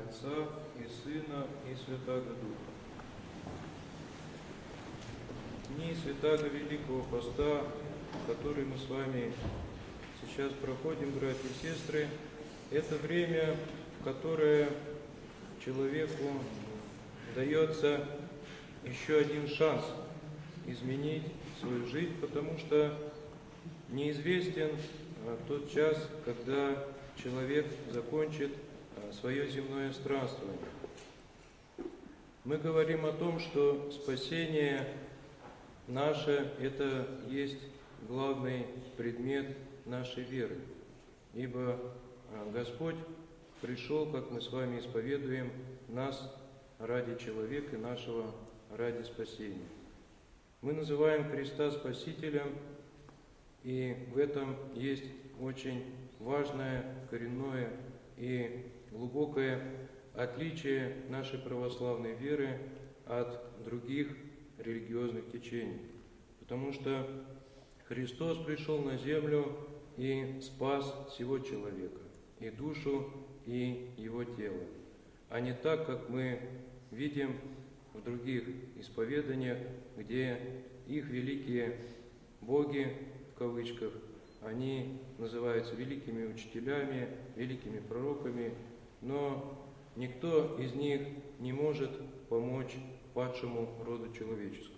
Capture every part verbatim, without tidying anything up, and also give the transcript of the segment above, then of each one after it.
Отца и Сына и Святаго Духа. Дни Святаго Великого Поста, который мы с вами сейчас проходим, братья и сестры, это время, в которое человеку дается еще один шанс изменить свою жизнь, потому что неизвестен тот час, когда человек закончит свое земное странствование. Мы говорим о том, что спасение наше – это есть главный предмет нашей веры, ибо Господь пришел, как мы с вами исповедуем, нас ради человека, нашего ради спасения. Мы называем Христа Спасителем, и в этом есть очень важное, коренное и глубокое отличие нашей православной веры от других религиозных течений. Потому что Христос пришел на землю и спас всего человека, и душу, и его тело. А не так, как мы видим в других исповеданиях, где их великие боги, в кавычках, они называются великими учителями, великими пророками, но никто из них не может помочь падшему роду человеческому.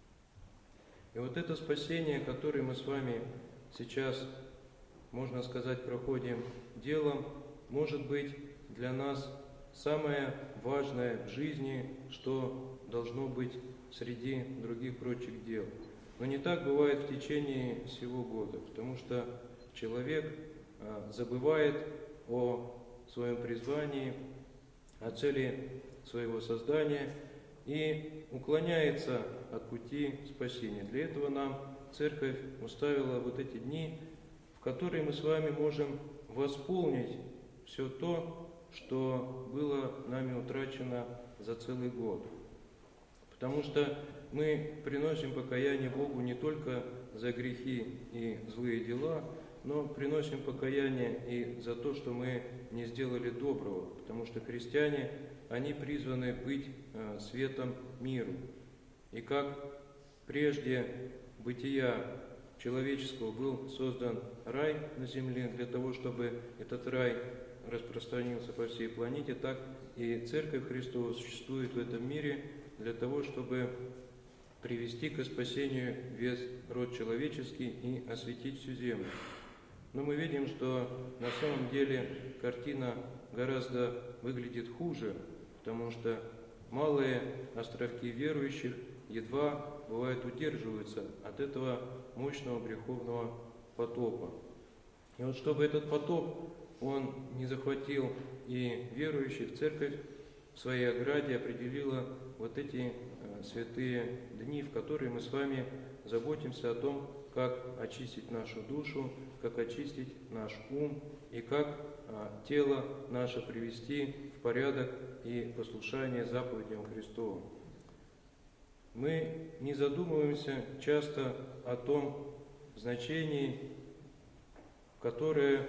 И вот это спасение, которое мы с вами сейчас, можно сказать, проходим делом, может быть для нас самое важное в жизни, что должно быть среди других прочих дел. Но не так бывает в течение всего года, потому что человек забывает о своем призвании, о цели своего создания и уклоняется от пути спасения. Для этого нам Церковь уставила вот эти дни, в которые мы с вами можем восполнить все то, что было нами утрачено за целый год. Потому что мы приносим покаяние Богу не только за грехи и злые дела, но приносим покаяние и за то, что мы не сделали доброго, потому что христиане, они призваны быть светом миру. И как прежде бытия человеческого был создан рай на земле для того, чтобы этот рай распространился по всей планете, так и Церковь Христова существует в этом мире для того, чтобы привести к спасению весь род человеческий и осветить всю землю. Но мы видим, что на самом деле картина гораздо выглядит хуже, потому что малые островки верующих едва, бывает, удерживаются от этого мощного греховного потопа. И вот чтобы этот потоп, он не захватил и верующих, Церковь в своей ограде определила вот эти святые дни, в которые мы с вами заботимся о том, как очистить нашу душу, как очистить наш ум и как а, тело наше привести в порядок и послушание заповедям Христовым. Мы не задумываемся часто о том значении, которое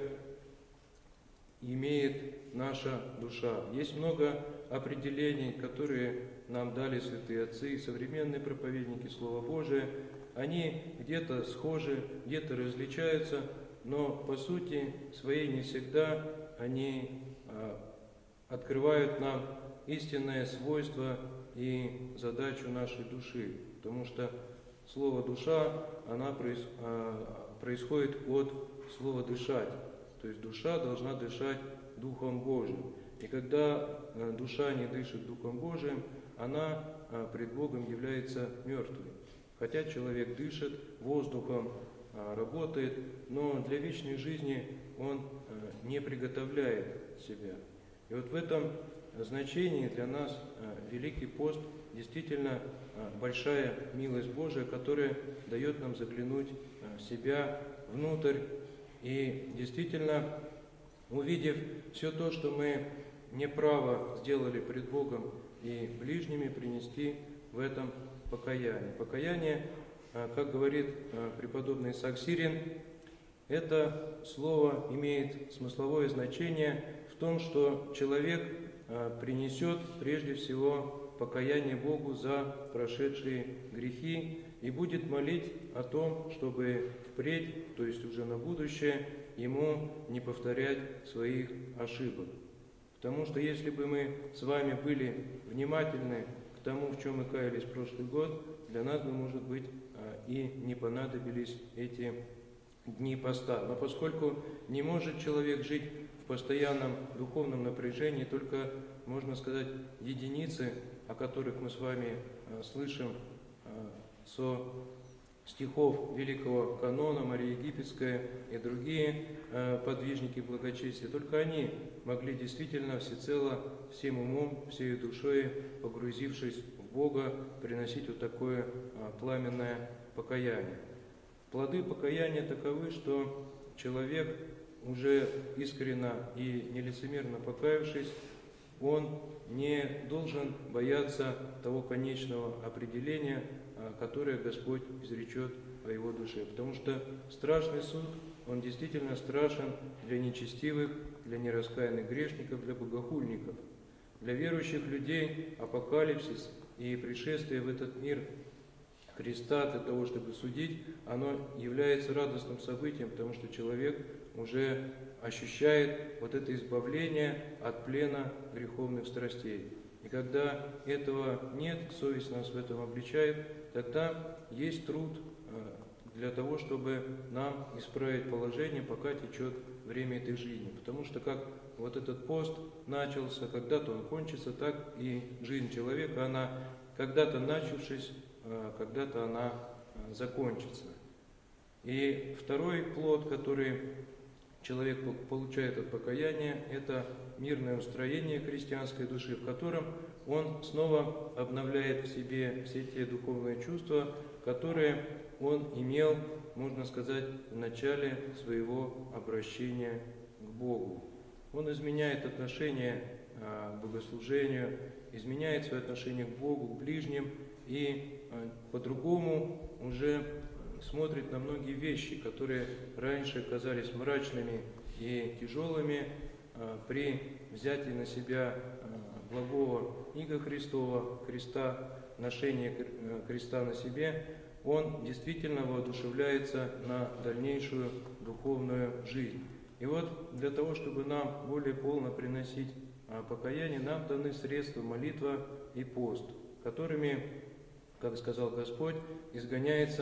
имеет наша душа. Есть много определений, которые нам дали святые отцы и современные проповедники Слова Божия. Они где-то схожи, где-то различаются, но по сути своей не всегда они а, открывают нам истинное свойство и задачу нашей души, потому что слово «душа», она проис, а, происходит от слова «дышать», то есть душа должна дышать Духом Божиим. И когда а, душа не дышит Духом Божиим, она а, пред Богом является мертвой. Хотя человек дышит, воздухом а, работает, но для вечной жизни он а, не приготовляет себя. И вот в этом значении для нас а, Великий пост действительно а, большая милость Божия, которая дает нам заглянуть а, в себя внутрь и действительно, увидев все то, что мы неправо сделали пред Богом и ближними, принести в этом покаяние. Покаяние, как говорит преподобный Исаак Сирин, это слово имеет смысловое значение в том, что человек принесет прежде всего покаяние Богу за прошедшие грехи и будет молить о том, чтобы впредь, то есть уже на будущее, ему не повторять своих ошибок. Потому что если бы мы с вами были внимательны к тому, в чем мы каялись в прошлый год, для нас бы, может быть, и не понадобились эти дни поста. Но поскольку не может человек жить в постоянном духовном напряжении, только, можно сказать, единицы, о которых мы с вами слышим со стихов Великого Канона, Мария Египетская и другие подвижники благочестия, только они могли действительно всецело, всем умом, всей душой, погрузившись в Бога, приносить вот такое пламенное покаяние. Плоды покаяния таковы, что человек, уже искренно и нелицемерно покаявшись, он не должен бояться того конечного определения, которое Господь изречет о его душе. Потому что страшный суд, он действительно страшен для нечестивых, для нераскаянных грешников, для богохульников. Для верующих людей апокалипсис и пришествие в этот мир Христа для того, чтобы судить, оно является радостным событием, потому что человек уже ощущает вот это избавление от плена греховных страстей. И когда этого нет, совесть нас в этом обличает, тогда есть труд для того, чтобы нам исправить положение, пока течет время этой жизни. Потому что как вот этот пост начался, когда-то он кончится, так и жизнь человека, она когда-то начавшись, когда-то она закончится. И второй плод, который человек получает от покаяния, это мирное устроение христианской души, в котором он снова обновляет в себе все те духовные чувства, которые он имел, можно сказать, в начале своего обращения к Богу. Он изменяет отношение к богослужению, изменяет свое отношение к Богу, к ближним, и по-другому уже смотрит на многие вещи, которые раньше казались мрачными и тяжелыми, при взятии на себя благого иго Христова, креста, ношения креста на себе, он действительно воодушевляется на дальнейшую духовную жизнь. И вот для того, чтобы нам более полно приносить покаяние, нам даны средства молитва и пост, которыми, как сказал Господь, изгоняется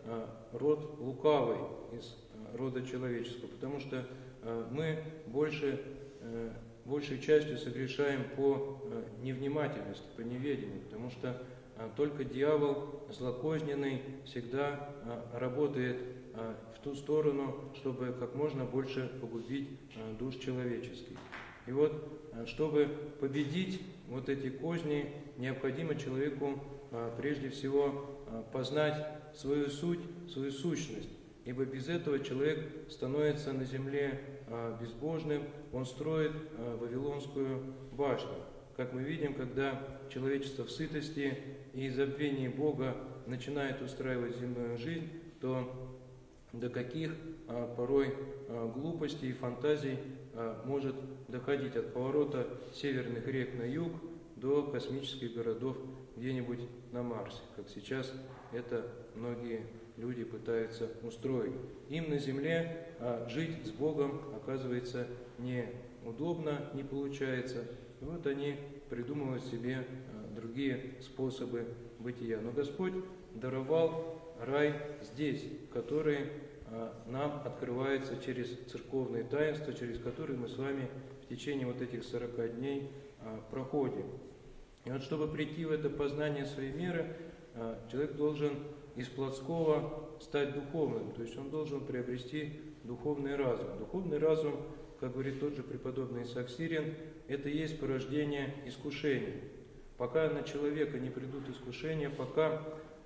род лукавый из рода человеческого, потому что мы больше, большей частью согрешаем по невнимательности, по неведению, потому что только дьявол злокозненный всегда работает в ту сторону, чтобы как можно больше погубить душ человеческих. И вот, чтобы победить вот эти козни, необходимо человеку прежде всего познать свою суть, свою сущность. Ибо без этого человек становится на земле безбожным, он строит Вавилонскую башню. Как мы видим, когда человечество в сытости и забвении Бога начинает устраивать земную жизнь, то до каких порой глупостей и фантазий может доходить от поворота северных рек на юг до космических городов где-нибудь на Марсе, как сейчас это многие люди пытаются устроить. Им на Земле а, жить с Богом, оказывается, неудобно, не получается. И вот они придумывают себе а, другие способы бытия. Но Господь даровал рай здесь, который а, нам открывается через церковные таинства, через которые мы с вами в течение вот этих сорока дней а, проходим. И вот чтобы прийти в это познание своей меры, а, человек должен из плотского стать духовным, то есть он должен приобрести духовный разум. Духовный разум, как говорит тот же преподобный Исаак Сирин, это и есть порождение искушения. Пока на человека не придут искушения, пока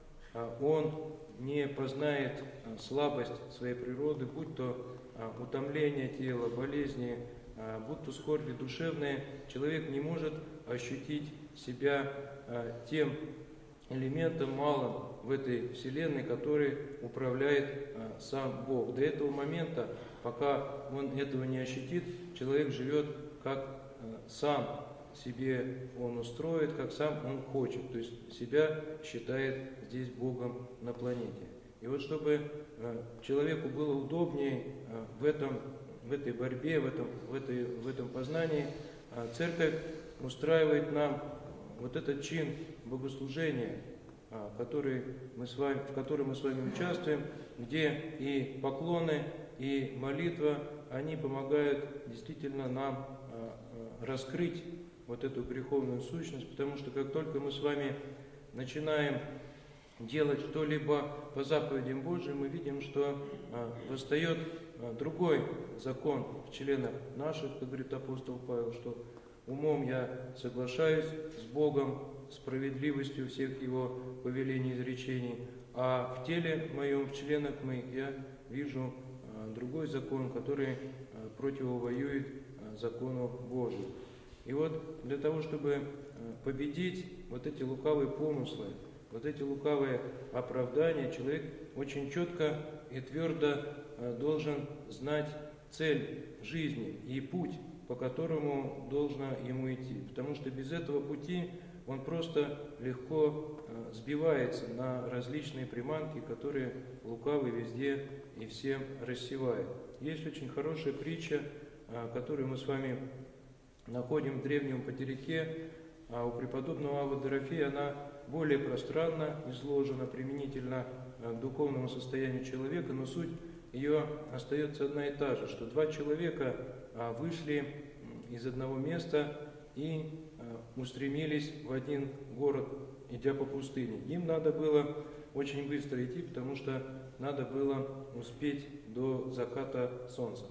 он не познает слабость своей природы, будь то утомление тела, болезни, будь то скорби душевные, человек не может ощутить себя тем элементом малым в этой вселенной, который управляет а, сам Бог. До этого момента, пока он этого не ощутит, человек живет как сам себе он устроит, как сам он хочет, то есть себя считает здесь Богом на планете. И вот чтобы человеку было удобнее в, этом, в этой борьбе, в этом, в, этой, в этом познании, Церковь устраивает нам вот этот чин богослужения, который мы с вами, в котором мы с вами участвуем, где и поклоны, и молитва, они помогают действительно нам раскрыть вот эту греховную сущность, потому что как только мы с вами начинаем делать что-либо по заповедям Божьим, мы видим, что восстает другой закон в членах наших, как говорит апостол Павел, что умом я соглашаюсь с Богом, справедливостью всех Его повелений и изречений, а в теле моем, в членах моих я вижу другой закон, который противовоюет закону Божию. И вот для того, чтобы победить вот эти лукавые помыслы, вот эти лукавые оправдания, человек очень четко и твердо должен знать цель жизни и путь, по которому должно ему идти. Потому что без этого пути он просто легко сбивается на различные приманки, которые лукавый везде и всем рассевает. Есть очень хорошая притча, которую мы с вами находим в древнем Патерике, а у преподобного Аввы Дорофея она более пространно изложена применительно к духовному состоянию человека, но суть ее остается одна и та же, что два человека вышли из одного места и устремились в один город, идя по пустыне. Им надо было очень быстро идти, потому что надо было успеть до заката солнца.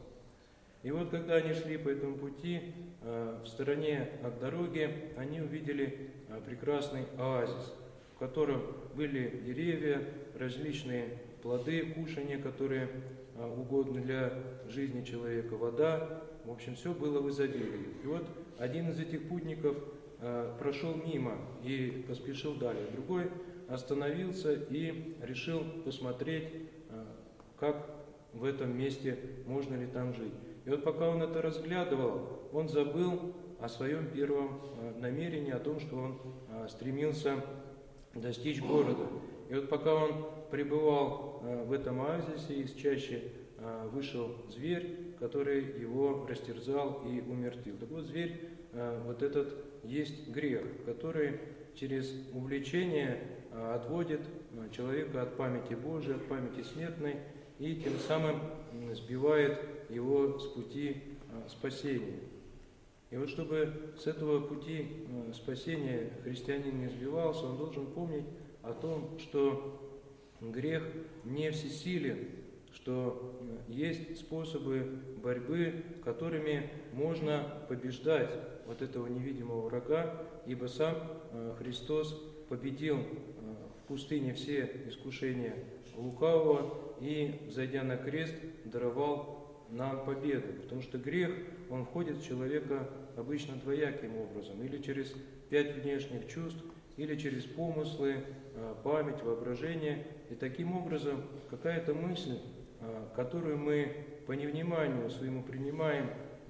И вот когда они шли по этому пути, в стороне от дороги, они увидели прекрасный оазис, в котором были деревья, различные плоды, кушания, которые угодны для жизни человека, вода. В общем, все было в изобилии. И вот один из этих путников прошел мимо и поспешил далее. Другой остановился и решил посмотреть, как в этом месте, можно ли там жить. И вот пока он это разглядывал, он забыл о своем первом намерении, о том, что он стремился достичь города. И вот пока он пребывал в этом оазисе, из чащи вышел зверь, который его растерзал и умертвил. Так вот, зверь, вот этот есть грех, который через увлечение отводит человека от памяти Божией, от памяти смертной, и тем самым сбивает его с пути спасения. И вот чтобы с этого пути спасения христианин не сбивался, он должен помнить о том, что грех не всесилен, что есть способы борьбы, которыми можно побеждать вот этого невидимого врага, ибо сам Христос победил в пустыне все искушения лукавого и, взойдя на крест, даровал нам победу. Потому что грех, он входит в человека обычно двояким образом, или через пять внешних чувств, или через помыслы, память, воображение. И таким образом какая-то мысль, которую мы по невниманию своему принимаем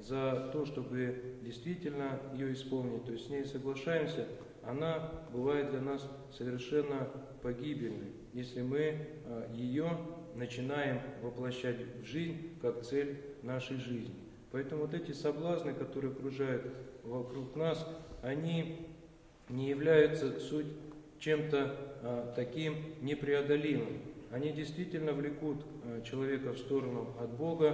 за то, чтобы действительно ее исполнить, то есть с ней соглашаемся, она бывает для нас совершенно погибельной, если мы ее начинаем воплощать в жизнь как цель нашей жизни. Поэтому вот эти соблазны, которые окружают вокруг нас, они не являются суть чем-то а, таким непреодолимым. Они действительно влекут а, человека в сторону от Бога,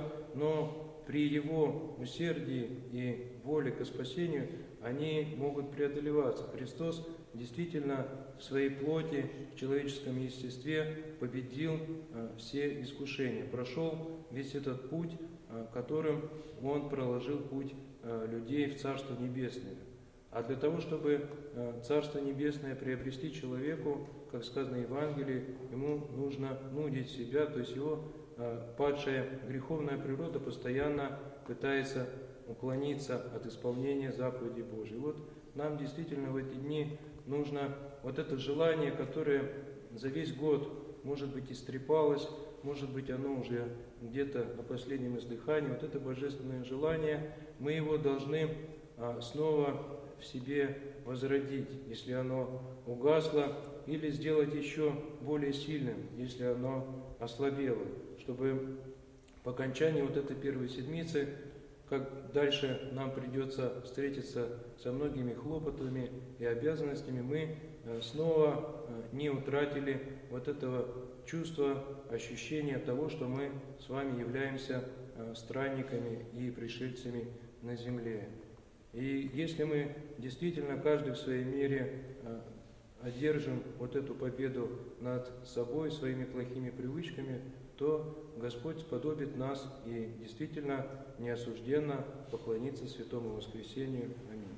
но при его усердии и воле к спасению они могут преодолеваться. Христос действительно в своей плоти, в человеческом естестве победил а, все искушения, прошел весь этот путь, а, которым Он проложил путь а, людей в Царство Небесное. А для того, чтобы а, Царство Небесное приобрести человеку, как сказано в Евангелии, ему нужно нудить себя, то есть его а, падшая греховная природа постоянно пытается уклониться от исполнения заповедей Божьей. Вот нам действительно в эти дни нужно вот это желание, которое за весь год, может быть, истрепалось, может быть, оно уже где-то на последнем издыхании, вот это божественное желание, мы его должны снова в себе возродить, если оно угасло, или сделать еще более сильным, если оно ослабело, чтобы по окончании вот этой первой седмицы, как дальше нам придется встретиться со многими хлопотами и обязанностями, мы снова не утратили вот этого чувства, ощущения того, что мы с вами являемся странниками и пришельцами на земле. И если мы действительно каждый в своей мере одержим вот эту победу над собой, своими плохими привычками, то Господь сподобит нас и действительно неосужденно поклониться Святому Воскресению. Аминь.